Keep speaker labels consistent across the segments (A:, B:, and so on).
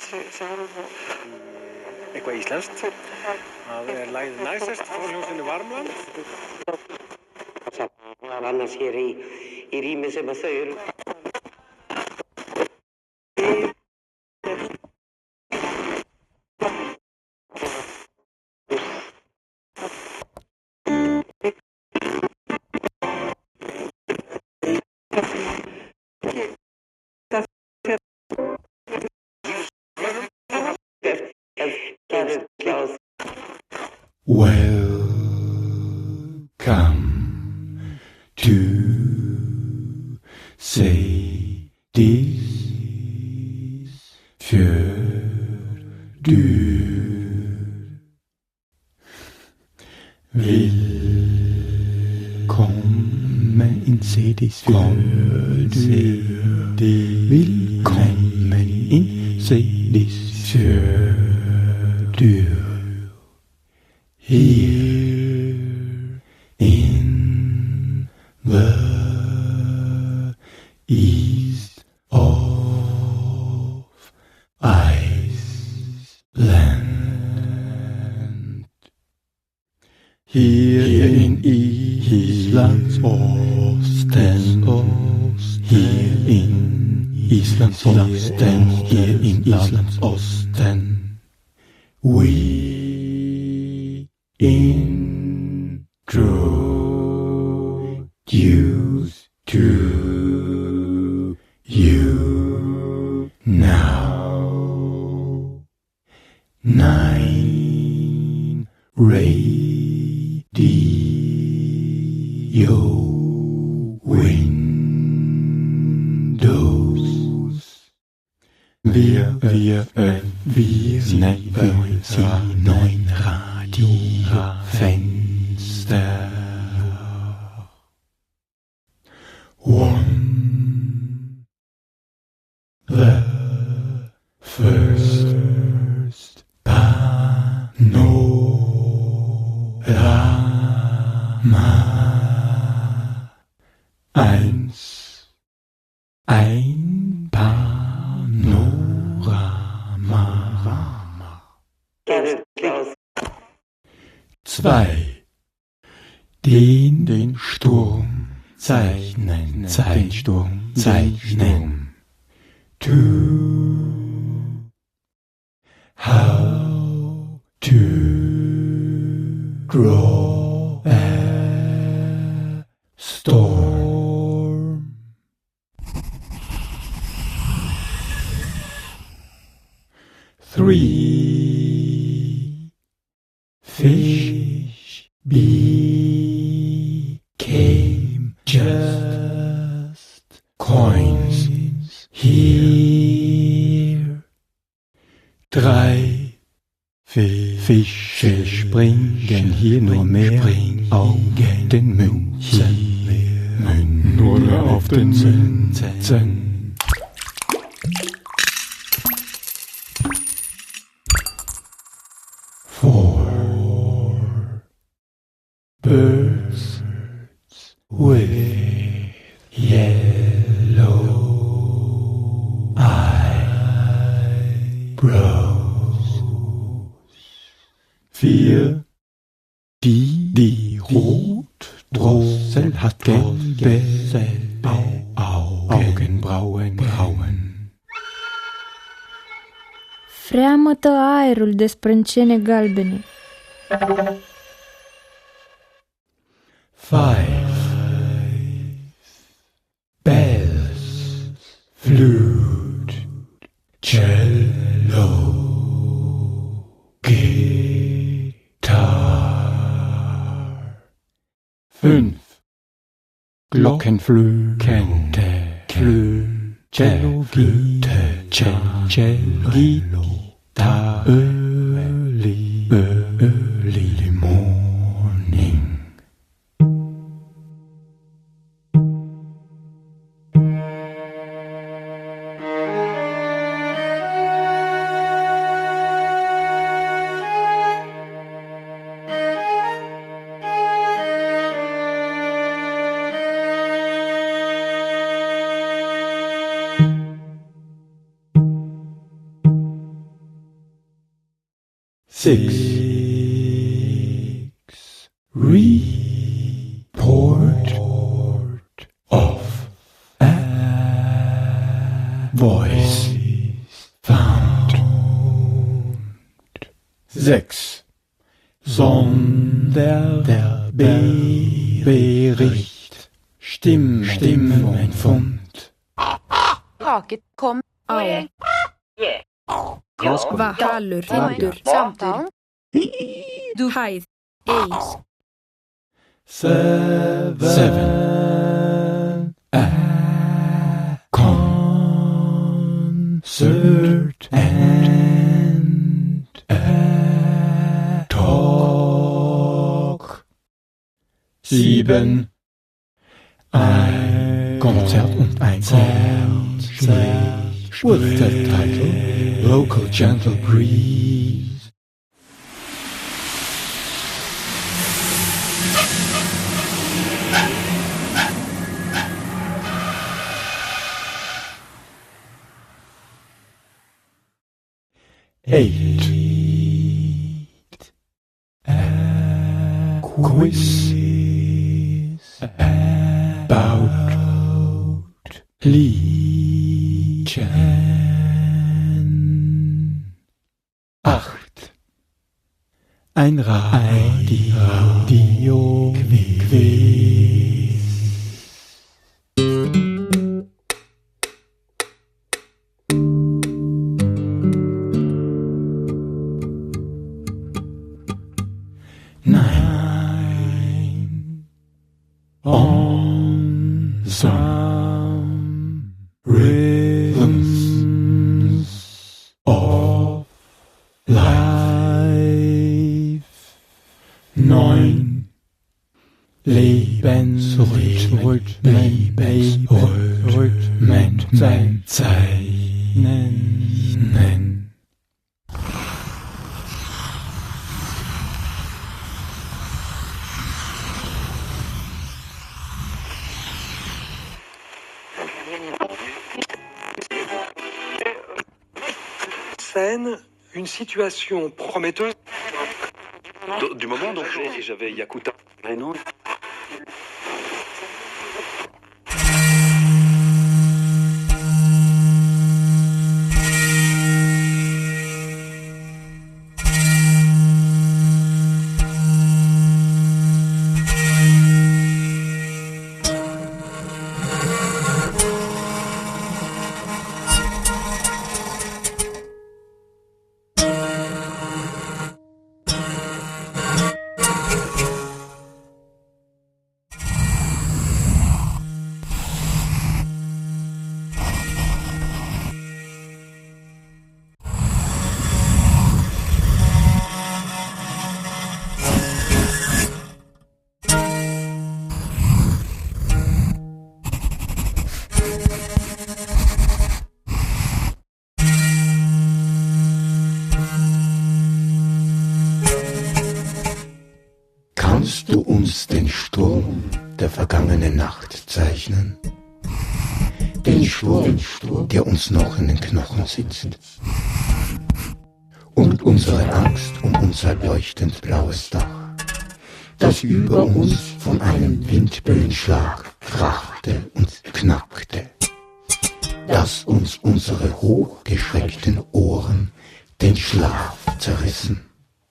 A: Eitthvað íslenskt. Það lagið Næsest frá hljómsveitinni Varmland.
B: Annars hér í rými sem að þau eru.
C: Welcome to Sadie's Fjördur. Willkommen in Sadie's Fjördur. Willkommen in Sadie's Fjördur. Here in the east of Iceland. Hier in Islands Osten, hier in Islands Osten, hier in Islands Osten. We introduce to you now 9 radio windows. Wir nennen sie 9 Radiofenster. One, the first Panorama. Ein Panorama. 2. Den Sturm zeichnen. 2. How to draw a storm. 3. Fish became just coins here. 3. Fische springen hier nur mehr auf den Münzen. Nur auf den Münzen. 4. Birds with yellow eyebrows. 4. Die Rotdrossel hat gelbe Augenbrauen.
D: Freamătă aerul de sprâncene galbene.
C: 5. Bells, flute, cello, guitar. 5. Glockenflöte, cello, guitar, early morning. 6. Report of a voice found. 6. Sonderbericht. Stimmenfund.
E: Taket kom.
D: Au.
E: Hva?
D: Hallur.
E: Vindur. Samtalen.
D: Du. Hæð. Ei.
C: 7. A concert and a talk. 7. Ein Konzert und ein Gespräch. Urteiltitel Local Gentle Breeze. Eight. A quiz about Legion. 8. Ein Radio-Quiz. Nine. On some rhythms of life. 9. Lebensrhythmen zeichnen.
F: Scène, une situation prometteuse.
G: Du moment, donc, j'avais Yakuta. Mais non.
C: Kannst du uns den Sturm der vergangenen Nacht zeichnen? Den Sturm, der uns noch in den Knochen sitzt. Und unsere Angst um unser leuchtend blaues Dach, das über uns von einem Windböenschlag krachte und knackte, das uns unsere hochgeschreckten Ohren den Schlaf zerrissen.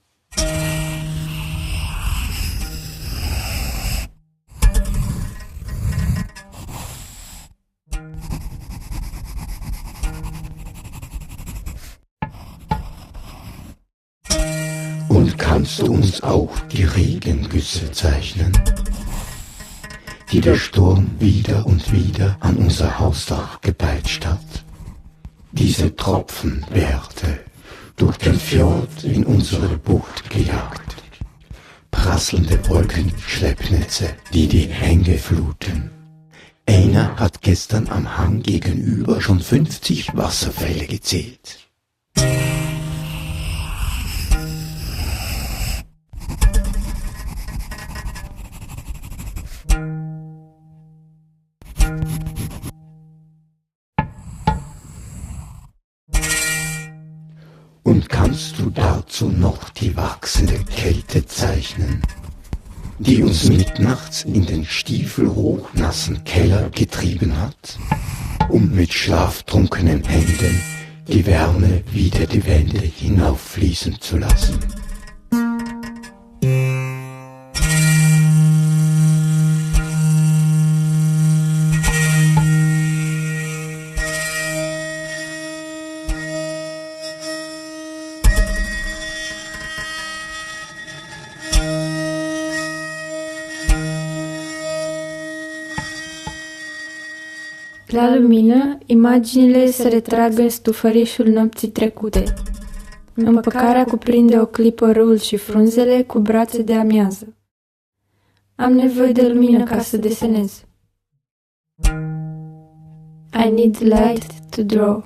C: Und kannst du uns auch die Regengüsse zeichnen, die der Sturm wieder und wieder an unser Hausdach gepeitscht hat? Diese Tropfenwerte durch den Fjord in unsere Bucht gejagt, prasselnde Wolkenschleppnetze, die die Hänge fluten. Einer hat gestern am Hang gegenüber schon 50 Wasserfälle gezählt. Und kannst musst du dazu noch die wachsende Kälte zeichnen, die uns mitnachts in den stiefelhochnassen Keller getrieben hat, um mit schlaftrunkenen Händen die Wärme wieder die Wände hinauffließen zu lassen.
D: La lumină, imaginile se retrag în stufărișul nopții trecute. Împăcarea cuprinde o clipă râul și frunzele cu brațe de amiază. Am nevoie de lumină ca să desenez. I need light to draw.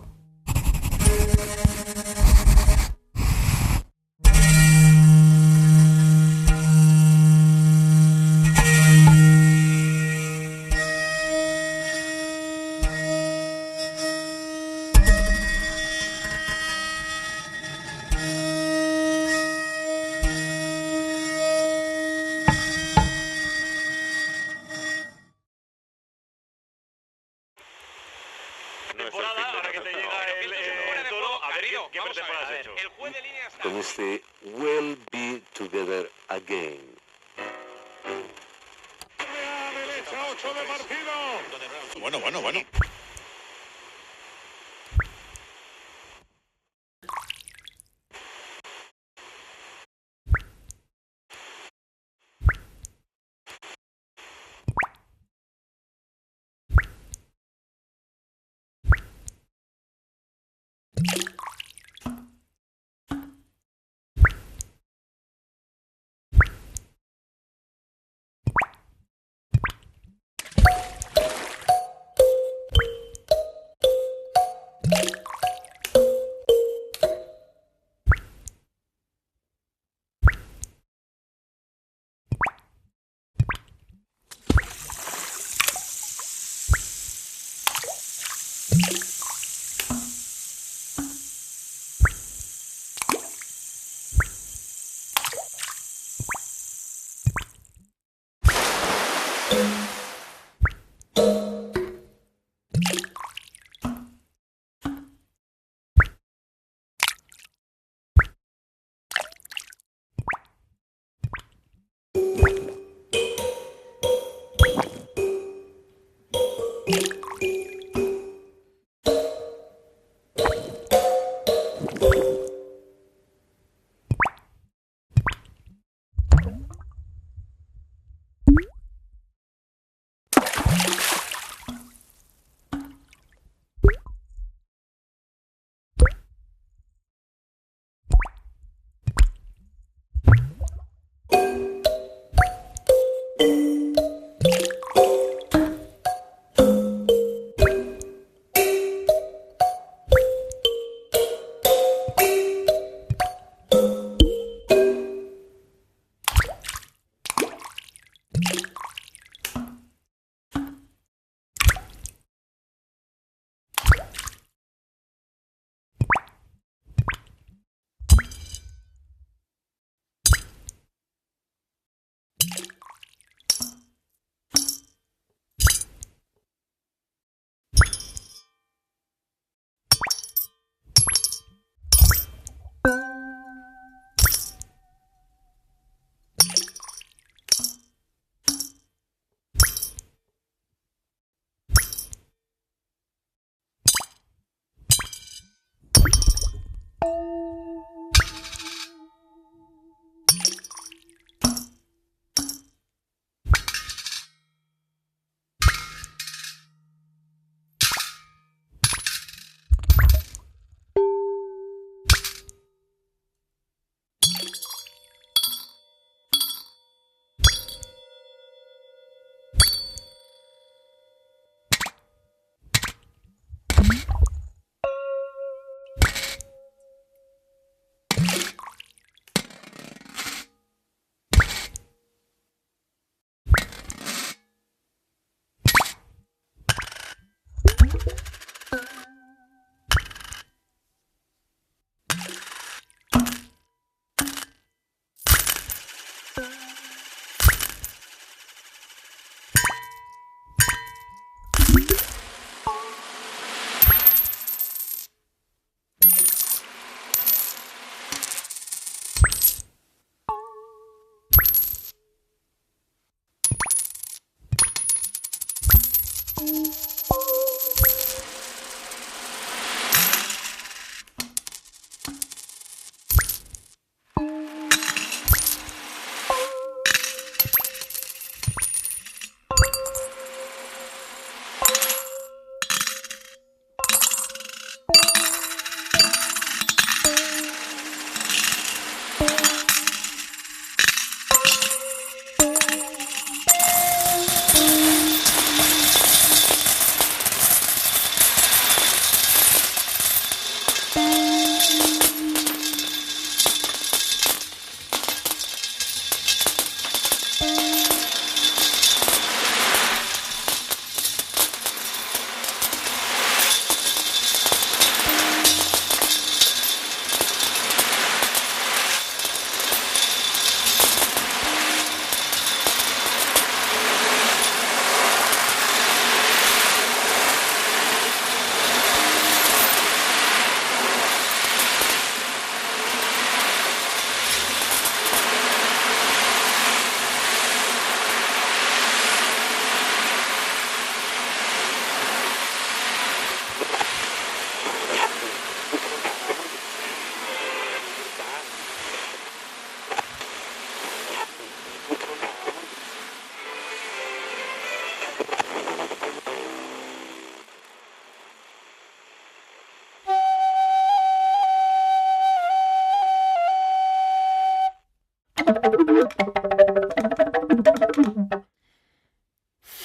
H: Con este We'll Be Together Again.
I: Bueno.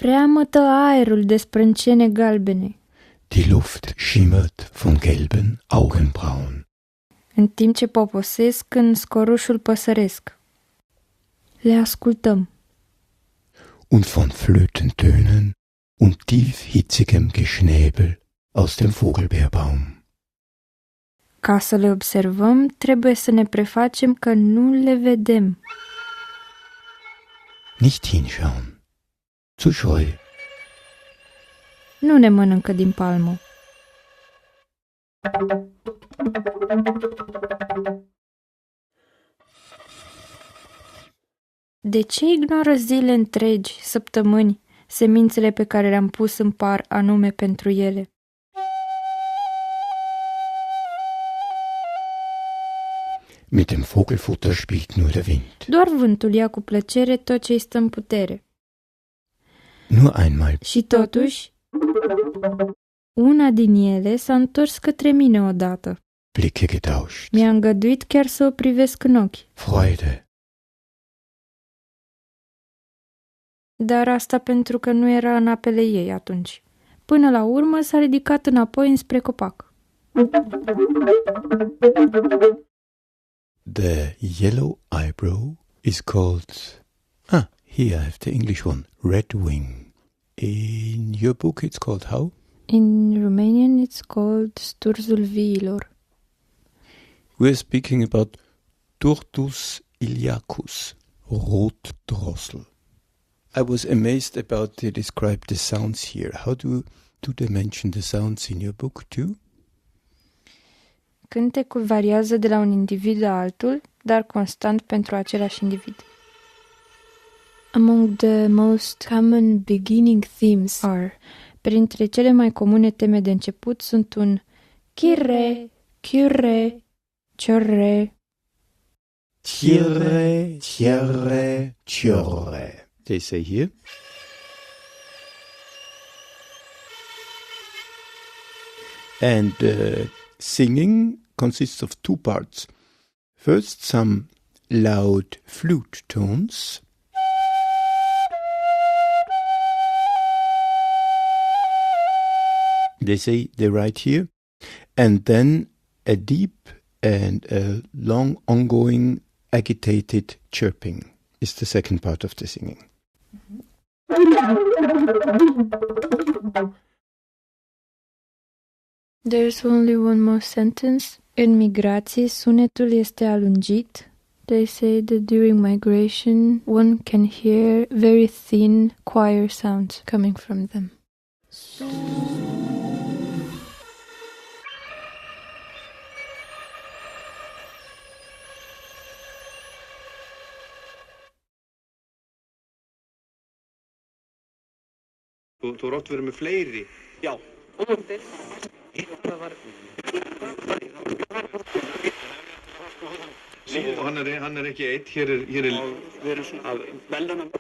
D: Freamătă aerul de sprâncene galbene,
C: Die Luft schimmert von gelben Augenbrauen.
D: în timp ce poposesc în scorușul păsăresc. Le ascultăm.
C: Und von Flötentönen und tiefhitzigem Geschnäbel aus dem Vogelbeerbaum.
D: Ca să le observăm, trebuie să ne prefacem că nu le vedem.
C: Nicht hinschauen. Zu scheu.
D: Nu ne mănâncă din palmă. De ce ignoră zile întregi, săptămâni, semințele pe care le-am pus în par anume pentru ele?
C: Mit dem Vogelfutter spielt nur der Wind.
D: Doar vântul ia cu plăcere tot ce-i stă în putere.
C: Nur einmal.
D: Și totuși, una din ele s-a întors către mine odată.
C: Blicke getauscht.
D: Mi-a îngăduit chiar să o privesc în ochi.
C: Freude.
D: Dar asta pentru că nu era în apele ei atunci. Până la urmă s-a ridicat înapoi înspre copac.
C: The yellow eyebrow is called... here I have the English one. Red wing. In your book it's called how?
D: In Romanian it's called sturzul viilor.
C: We're speaking about Turdus iliacus, Rotdrossel. I was amazed about they describe the sounds here. How do they mention the sounds in your book too?
D: Cântecul variază de la un individ la altul, dar constant pentru același individ. Among the most common beginning themes are, printre cele mai comune teme de început sunt un chire, chiure, ciorre,
C: Tjere, tjere, tjore. They say here. And singing consists of two parts. First, some loud flute tones. They write here. And then a deep and a long ongoing agitated chirping is the second part of the singing.
D: There's only one more sentence. În migrație, sunetul este alungit. They say that during migration, one can hear very thin choir sounds coming from them.
G: Þú rátt verið með fleiri. Já. Hann er ekki einn. Hér er... Við erum svona að velja hann.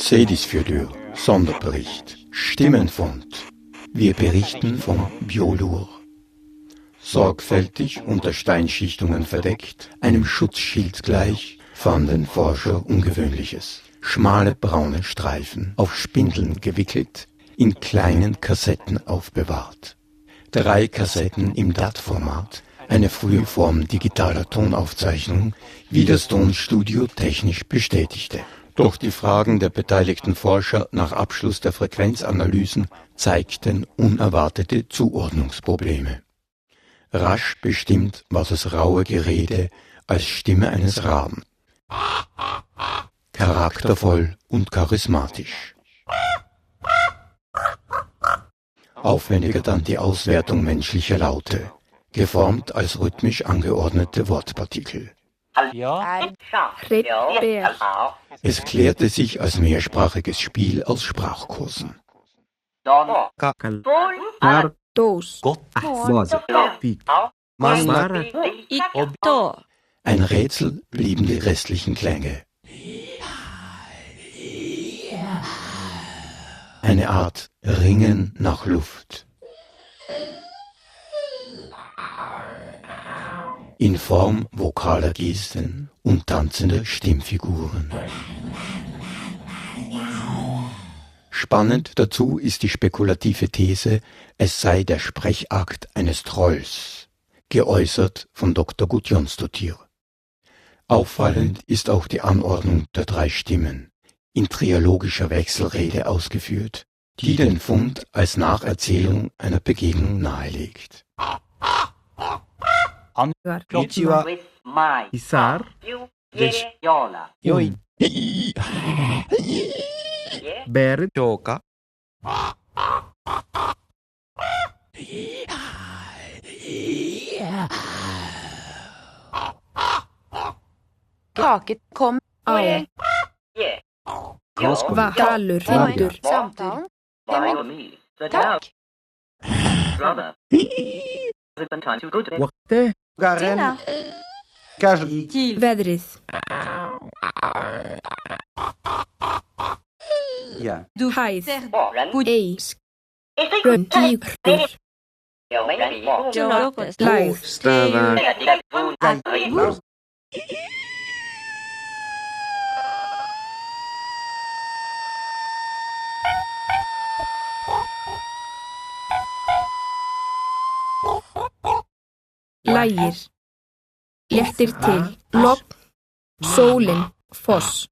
C: Sedis für Sonderbericht. Stimmenfund. Wir berichten vom Biolur. Sorgfältig unter Steinschichtungen verdeckt, einem Schutzschild gleich, fanden Forscher Ungewöhnliches. Schmale braune Streifen, auf Spindeln gewickelt, in kleinen Kassetten aufbewahrt. 3 Kassetten im DAT-Format, eine frühe Form digitaler Tonaufzeichnung, wie das Tonstudio technisch bestätigte. Doch die Fragen der beteiligten Forscher nach Abschluss der Frequenzanalysen zeigten unerwartete Zuordnungsprobleme. Rasch bestimmt war das raue Gerede als Stimme eines Raben. Charaktervoll und charismatisch. Aufwendiger dann die Auswertung menschlicher Laute, geformt als rhythmisch angeordnete Wortpartikel. Es klärte sich als mehrsprachiges Spiel aus Sprachkursen. Ein Rätsel blieben die restlichen Klänge. Eine Art Ringen nach Luft. In Form vokaler Gesten und tanzender Stimmfiguren. Spannend dazu ist die spekulative These, es sei der Sprechakt eines Trolls, geäußert von Dr. Gudjonsdottir. Auffallend ist auch die Anordnung der 3 Stimmen, in trialogischer Wechselrede ausgeführt, die den Fund als Nacherzählung einer Begegnung nahelegt.
E: Kaket kom.
D: Valur, vindur.
E: Samtalen. Tack. Tina.
D: Vädrið. Hæð. Eis. Gígur. Lægð. Lægir. Léttir til. Logn. Sólin. Foss.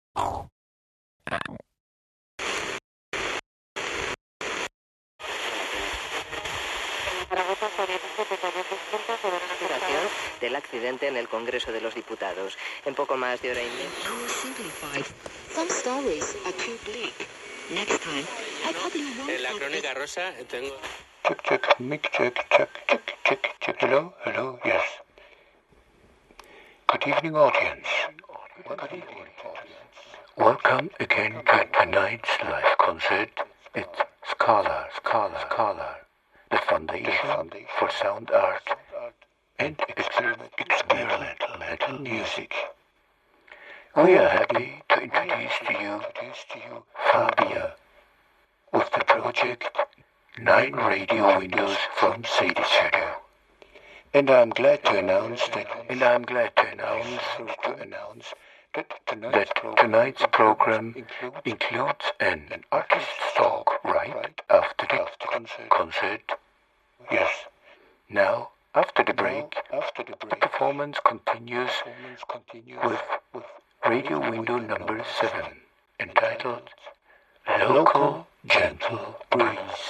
J: Del accidente en el Congreso de los Diputados. En poco más de hora y media.
K: Some stories are too bleak. Next time, I probably won't.
L: En la crónica rosa tengo.
C: Check, mic check. Hello, yes. Good evening, audience. Welcome again to tonight's live concert at Scala, the foundation for sound art and experimental metal music. We are happy to introduce to you Fabia with the project 9 radio windows from Sadie Studio. And I'm glad to announce that tonight's program includes an artist's talk right after the concert. Yes. Now, after the break, the performance continues with radio window number 7, entitled Local Gentle Breeze.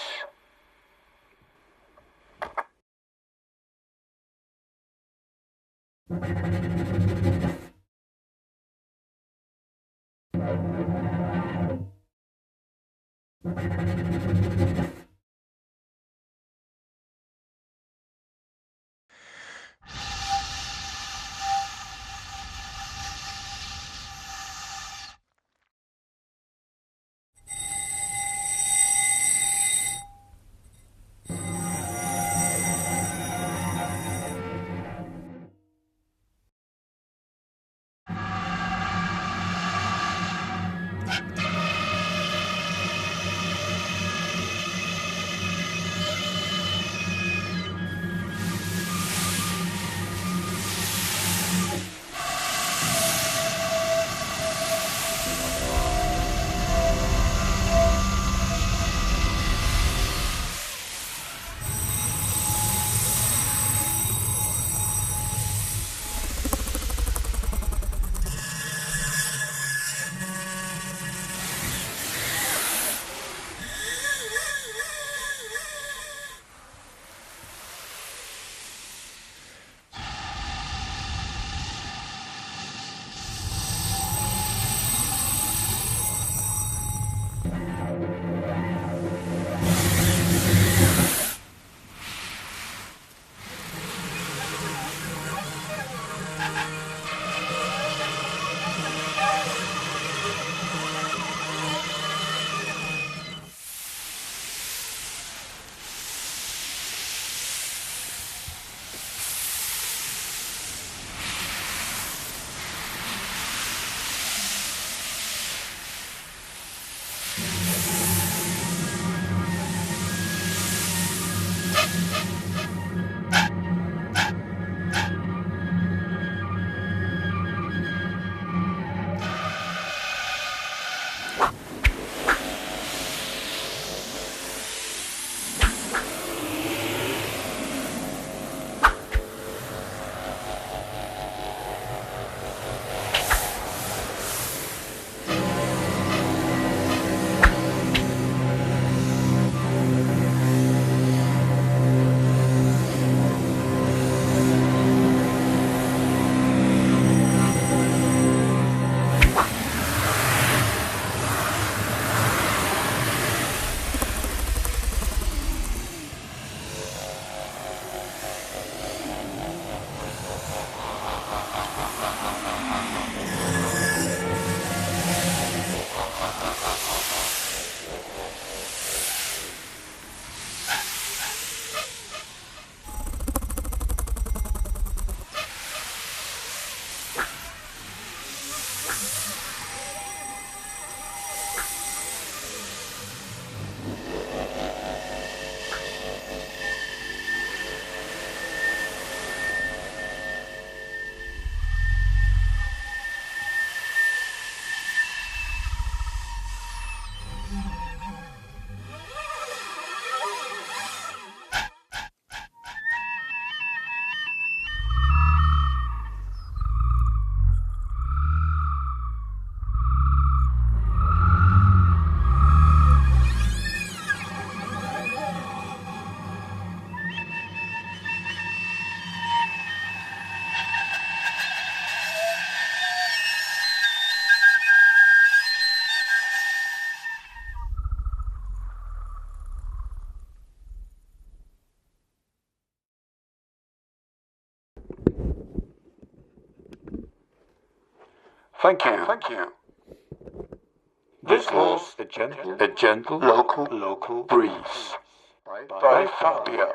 C: Thank you. Thank you. This was a gentle local breeze by Fabia.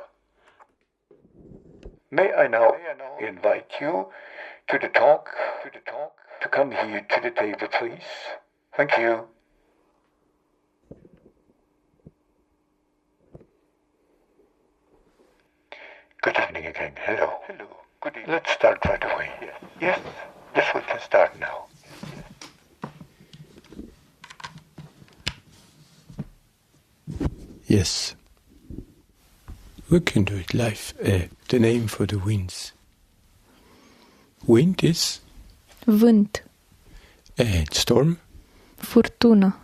C: May I now invite you to the talk, to come here to the table, please. Thank you. Good evening again. Hello. Good evening. Let's start right away. Yes, we can start now. Yes. We can do it live. The name for the winds. Wind is?
D: Vânt.
C: And storm?
D: Furtună.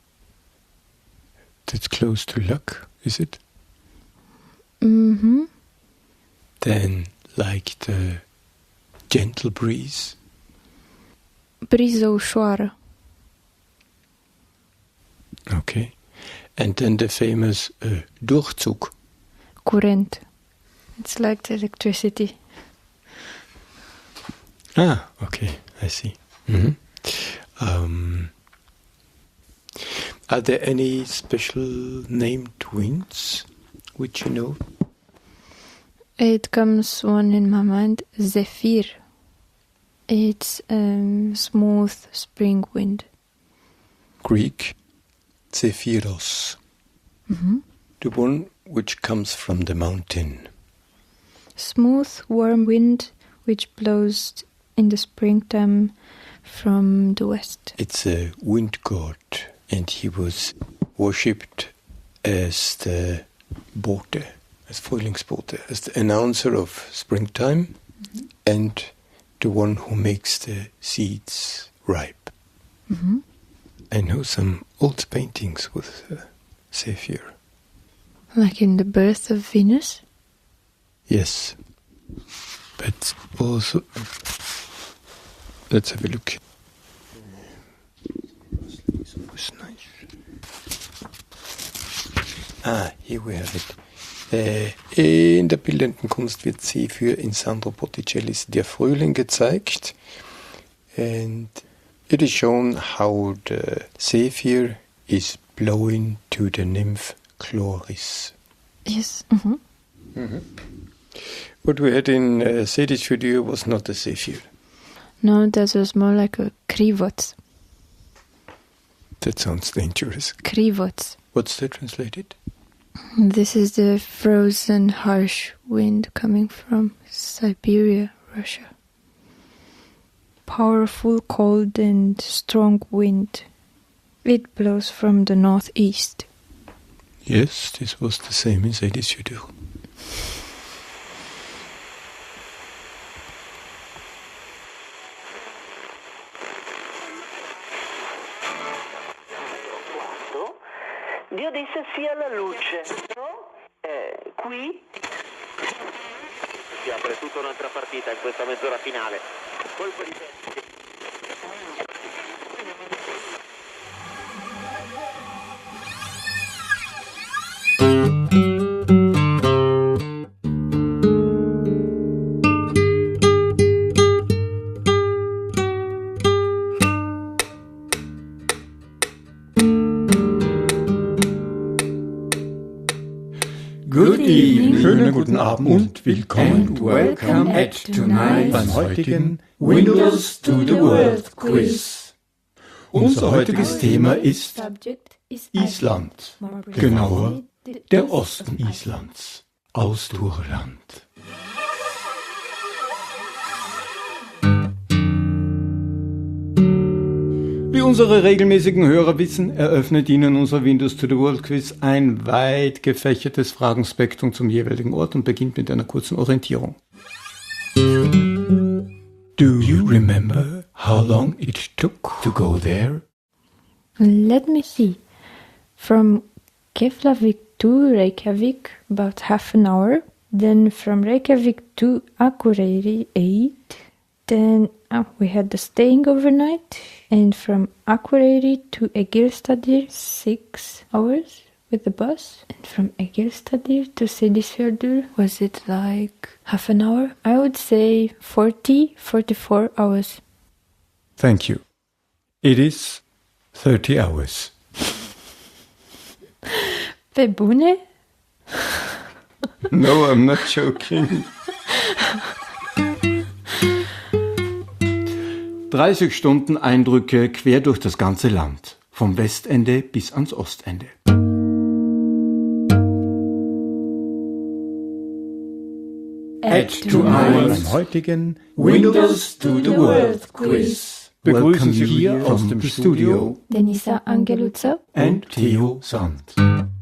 C: That's close to luck, is it?
D: Mm-hmm.
C: Then, like the gentle breeze?
D: Briză ușoară.
C: Okay. And then the famous Durchzug.
D: Curent. It's like the electricity.
C: Ah, okay, I see. Mm-hmm. Are there any special named winds which you know?
D: It comes one in my mind, Zephyr. It's smooth spring wind.
C: Greek, Zephyros.
D: Mm-hmm.
C: The one which comes from the mountain.
D: Smooth, warm wind which blows in the springtime from the west.
C: It's a wind god, and he was worshipped as the Bote, as Frühlingsbote, as the announcer of springtime, mm-hmm. and the one who makes the seeds ripe.
D: Mm-hmm.
C: I know some old paintings with Zephyr.
D: Like in the birth of Venus?
C: Yes. But also, let's have a look. Ah, here we have it. In der bildenden Kunst wird Zephyr in Sandro Botticellis Der Frühling gezeigt. And it is shown how the Zephyr is blowing to the nymph Chloris.
D: Yes. Mm-hmm.
C: Mm-hmm. What we had in Sadie's video was not a Zephyr.
D: No, that was more like a krivots.
C: That sounds dangerous.
D: Krivots.
C: What's that translated?
D: This is the frozen, harsh wind coming from Siberia, Russia. Powerful, cold and strong wind. It blows from the northeast.
C: Yes, this was the same in Sadie's video.
B: Dio disse sia la luce. Qui
L: si apre tutta un'altra partita in questa mezz'ora finale. Colpo di testa.
C: Good evening, schönen guten Abend und willkommen
M: and welcome at tonight
C: beim heutigen
M: Windows to the World Quiz.
C: Unser heutiges Thema ist Island, genauer der Osten Islands, Austurland. Wie unsere regelmäßigen Hörer wissen, eröffnet Ihnen unser Windows to the World Quiz ein weit gefächertes Fragenspektrum zum jeweiligen Ort und beginnt mit einer kurzen Orientierung. Do you remember how long it took to go there?
D: Let me see. From Keflavik to Reykjavik, about half an hour. Then from Reykjavik to Akureyri, 8. Then we had the staying overnight. And from Akureyri to Egilstadir, 6 hours with the bus. And from Egilstadir to Seyðisfjörður, was it like half an hour? I would say 44 hours.
C: Thank you. It is 30 hours.
D: Pe bune?
C: No, I'm not joking. 30 Stunden Eindrücke quer durch das ganze Land, vom Westende bis ans Ostende.
M: Add to our
C: heutigen
M: Windows to the World Quiz.
C: Begrüßen Sie hier aus dem Studio
D: Denisa Angeluță
C: and Theo Sand.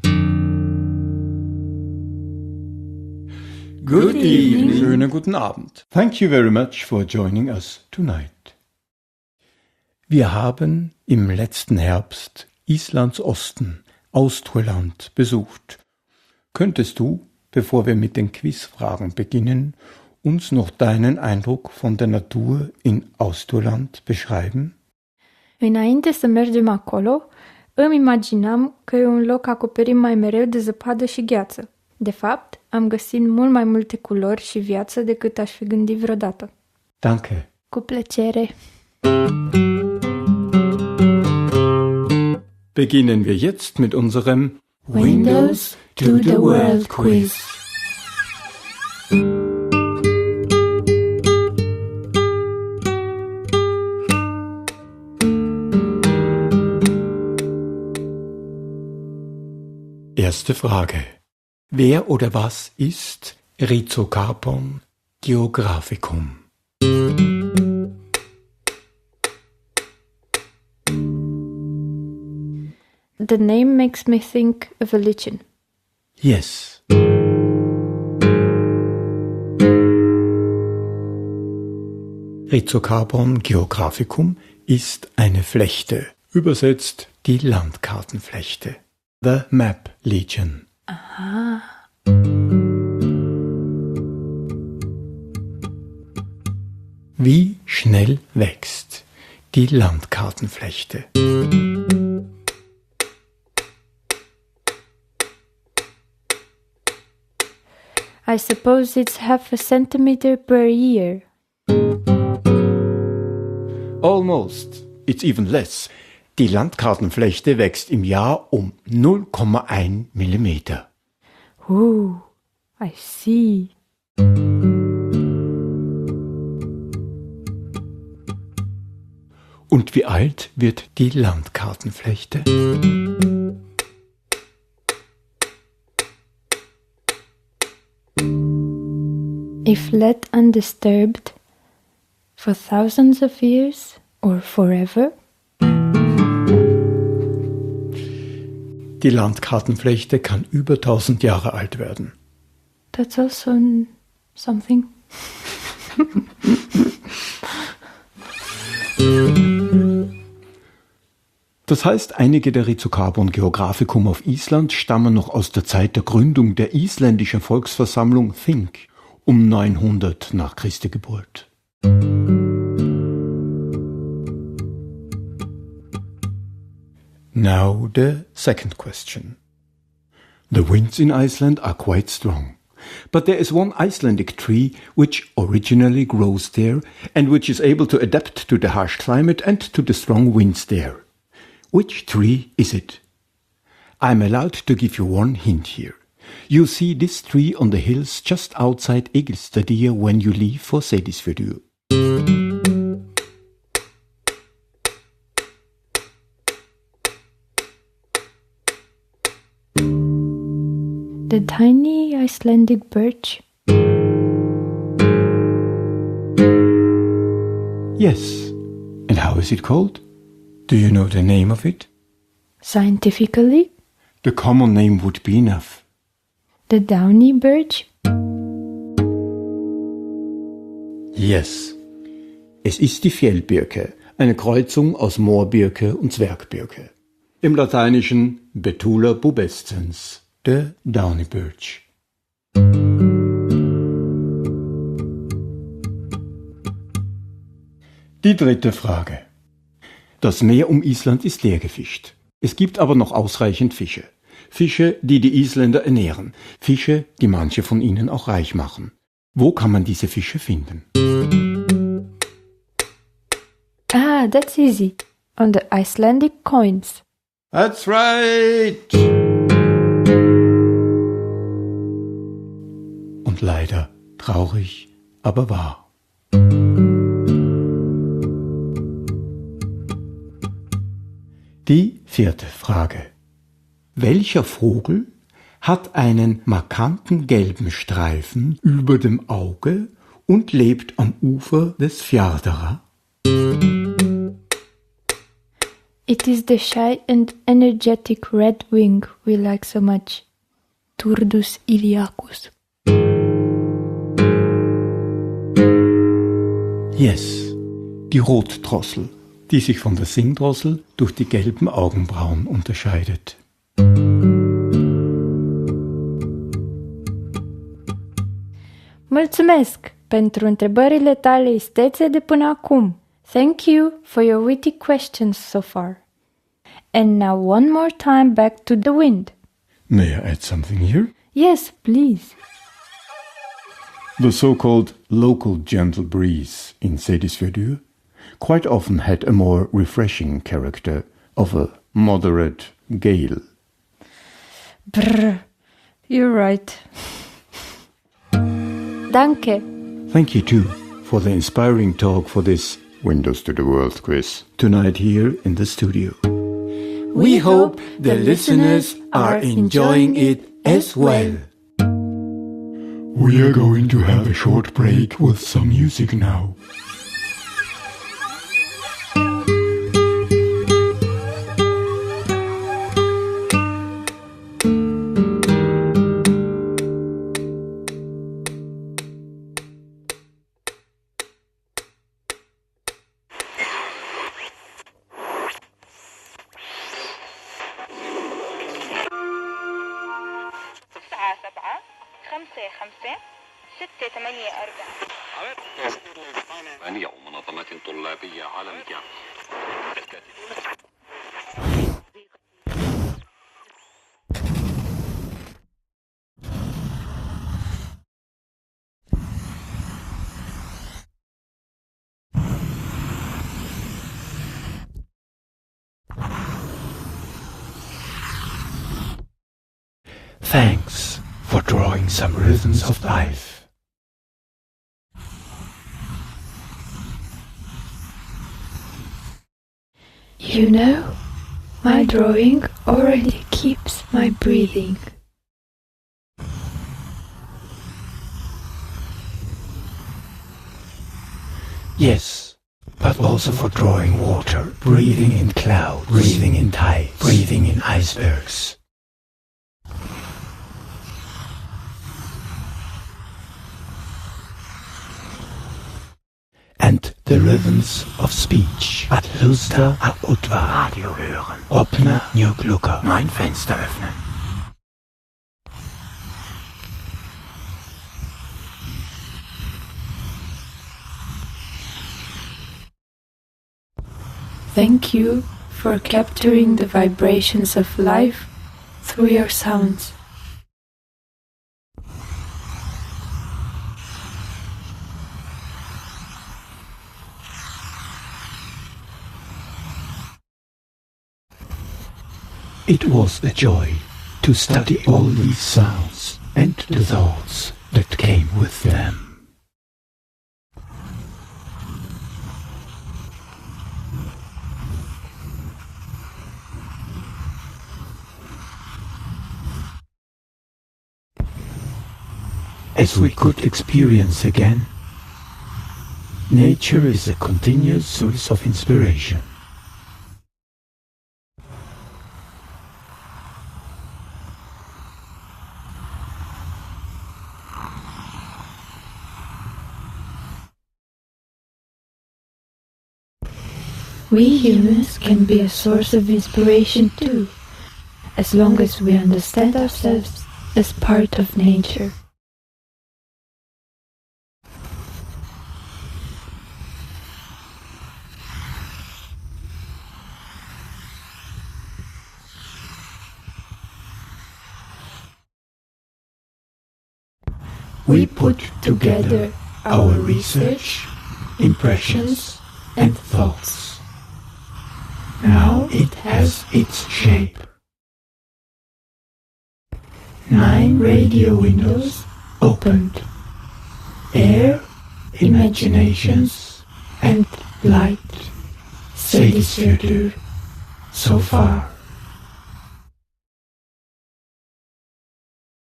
C: Good evening. Schönen guten Abend. Thank you very much for joining us tonight. Wir haben im letzten Herbst Islands Osten, Austurland, besucht. Könntest du, bevor wir mit den Quizfragen beginnen, uns noch deinen Eindruck von der Natur in Austurland beschreiben?
D: Înainte să mergem acolo, îmi imaginam că e un loc acoperit mai mereu de zăpadă și gheață. De fapt, am găsit mult mai multe culori și viață decât aș fi gândit vreodată.
C: Danke.
D: Cu plăcere.
C: Beginnen wir jetzt mit unserem
D: Windows to the World Quiz.
C: Erste Frage. Wer oder was ist Rhizocarpon geographicum?
D: The name makes me think of a lichen.
C: Yes. Rhizocarpon geographicum ist eine Flechte, übersetzt die Landkartenflechte. The Map Legion.
D: Aha.
C: Wie schnell wächst die Landkartenflechte?
D: I suppose it's 0.5 centimeter per year.
C: Almost. It's even less. Die Landkartenflechte wächst im Jahr um 0,1 Millimeter.
D: I see.
C: Und wie alt wird die Landkartenflechte?
D: If let undisturbed, for thousands of years or forever?
C: Die Landkartenflechte kann über 1000 Jahre alt werden.
D: That's also something.
C: Das heißt, einige der Rhizocarpon geographicum auf Island stammen noch aus der Zeit der Gründung der isländischen Volksversammlung Þing um 900 nach Christi Geburt. Now the second question. The winds in Iceland are quite strong, but there is one Icelandic tree which originally grows there and which is able to adapt to the harsh climate and to the strong winds there. Which tree is it? I'm allowed to give you one hint here. You see this tree on the hills just outside Egilsstadir when you leave for Seyðisfjörður.
D: The tiny Icelandic birch?
C: Yes. And how is it called? Do you know the name of it?
D: Scientifically?
C: The common name would be enough.
D: The downy birch?
C: Yes. Es ist die Fjellbirke, eine Kreuzung aus Moorbirke und Zwergbirke. Im Lateinischen Betula pubescens, der downy birch. Die dritte Frage. Das Meer um Island ist leer gefischt. Es gibt aber noch ausreichend Fische. Fische, die die Isländer ernähren. Fische, die manche von ihnen auch reich machen. Wo kann man diese Fische finden?
D: Ah, that's easy. on the Icelandic coins.
M: That's right!
C: Und leider traurig, aber wahr. Die 4. Frage. Welcher Vogel hat einen markanten gelben Streifen über dem Auge und lebt am Ufer des Fjarðara?
D: It is the shy and energetic red wing we like so much. Turdus iliacus.
C: Yes, die Rotdrossel, die sich von der Singdrossel durch die gelben Augenbrauen unterscheidet.
D: Mulțumesc pentru întrebările tale istețe de până acum. Thank you for your witty questions so far. And now one more time back to the wind.
C: May I add something here?
D: Yes, please.
C: The so-called local gentle breeze in Seyðisfjörður quite often had a more refreshing character of a moderate gale.
D: Brr, you're right. Danke.
C: Thank you too for the inspiring talk for this Windows to the World quiz tonight here in the studio.
M: We hope the listeners are enjoying it as well.
C: We are going to have a short break with some music now. Thanks for drawing some rhythms of life.
D: You know, my drawing already keeps my breathing.
C: Yes, but also for drawing water, breathing in clouds, breathing in tides, breathing in icebergs. And the rhythms of speech. Ad Luster, ad Utva, Radio hören. Opna, New Glucker, mein Fenster öffnen.
D: Thank you for capturing the vibrations of life through your sounds.
C: It was a joy to study all these sounds and the thoughts that came with them. As we could experience again, nature is a continuous source of inspiration.
D: We humans can be a source of inspiration too, as long as we understand ourselves as part of nature.
C: We put together our research, impressions, and thoughts. Now it has its shape. 9 radio windows opened. Air, imaginations, and light. Say this, so far.